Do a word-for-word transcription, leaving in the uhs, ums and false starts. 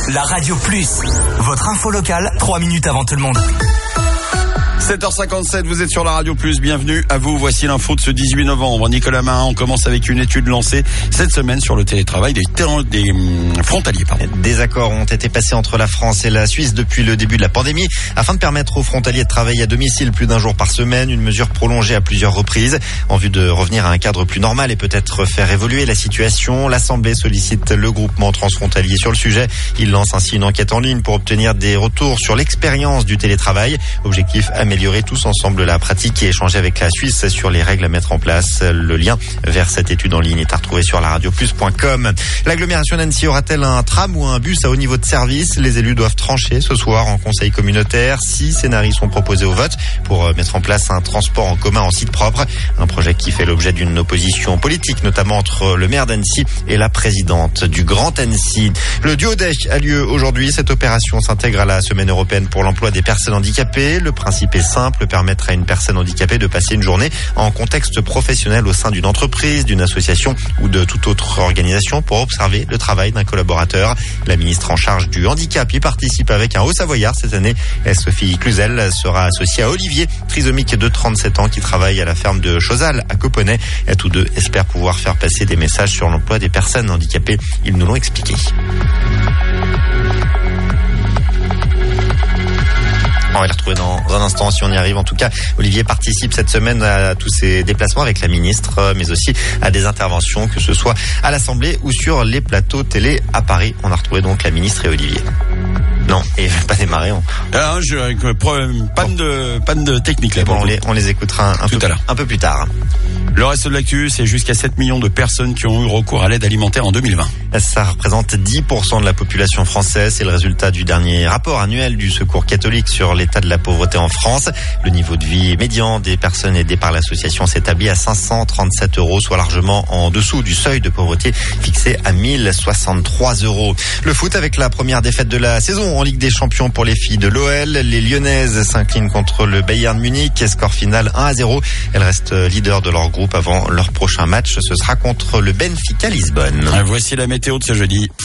La Radio Plus, votre info locale, trois minutes avant tout le monde. sept heures cinquante-sept, vous êtes sur la Radio Plus, bienvenue à vous. Voici l'info de ce dix-huit novembre. Nicolas Marin, on commence avec une étude lancée cette semaine sur le télétravail des, terrain, des hum, frontaliers. Pardon. Des accords ont été passés entre la France et la Suisse depuis le début de la pandémie afin de permettre aux frontaliers de travailler à domicile plus d'un jour par semaine, une mesure prolongée à plusieurs reprises en vue de revenir à un cadre plus normal et peut-être faire évoluer la situation. L'Assemblée sollicite le groupement transfrontalier sur le sujet. Il lance ainsi une enquête en ligne pour obtenir des retours sur l'expérience du télétravail. Objectif, améliorer tous ensemble la pratique et échanger avec la Suisse sur les règles à mettre en place. Le lien vers cette étude en ligne est à retrouver sur la radio plus point com. L'agglomération d'Annecy aura-t-elle un tram ou un bus à haut niveau de service? Les élus doivent trancher ce soir en conseil communautaire. Six scénarios sont proposés au vote pour mettre en place un transport en commun en site propre. Un projet qui fait l'objet d'une opposition politique, notamment entre le maire d'Annecy et la présidente du Grand Annecy. Le duodec a lieu aujourd'hui. Cette opération s'intègre à la semaine européenne pour l'emploi des personnes handicapées. Le principe est simple, permettre à une personne handicapée de passer une journée en contexte professionnel au sein d'une entreprise, d'une association ou de toute autre organisation pour observer le travail d'un collaborateur. La ministre en charge du handicap y participe avec un Haut-Savoyard cette année. Sophie Cluzel sera associée à Olivier, trisomique de trente-sept ans qui travaille à la ferme de Chozal à Coponnet. Tous deux espèrent pouvoir faire passer des messages sur l'emploi des personnes handicapées. Ils nous l'ont expliqué. On va les retrouver dans un instant si on y arrive. En tout cas, Olivier participe cette semaine à tous ces déplacements avec la ministre, mais aussi à des interventions, que ce soit à l'Assemblée ou sur les plateaux télé à Paris. On a retrouvé donc la ministre et Olivier. Non, et pas démarré. On... Ah, je, avec problème, panne de, panne de technique là. Bon, on les, on les écoutera un, un tout peu, à l'heure. Un peu plus tard. Le reste de l'actu, c'est jusqu'à sept millions de personnes qui ont eu recours à l'aide alimentaire en deux mille vingt. Ça représente dix pour cent de la population française. C'est le résultat du dernier rapport annuel du Secours catholique sur l'état de la pauvreté en France. Le niveau de vie médian des personnes aidées par l'association s'établit à cinq cent trente-sept euros, soit largement en dessous du seuil de pauvreté fixé à mille soixante-trois euros. Le foot avec la première défaite de la saison en Ligue des Champions pour les filles de l'O L. Les Lyonnaises s'inclinent contre le Bayern Munich. Score final un à zéro. Elles restent leaders de leur groupe avant leur prochain match. Ce sera contre le Benfica Lisbonne. Voici la météo de ce jeudi.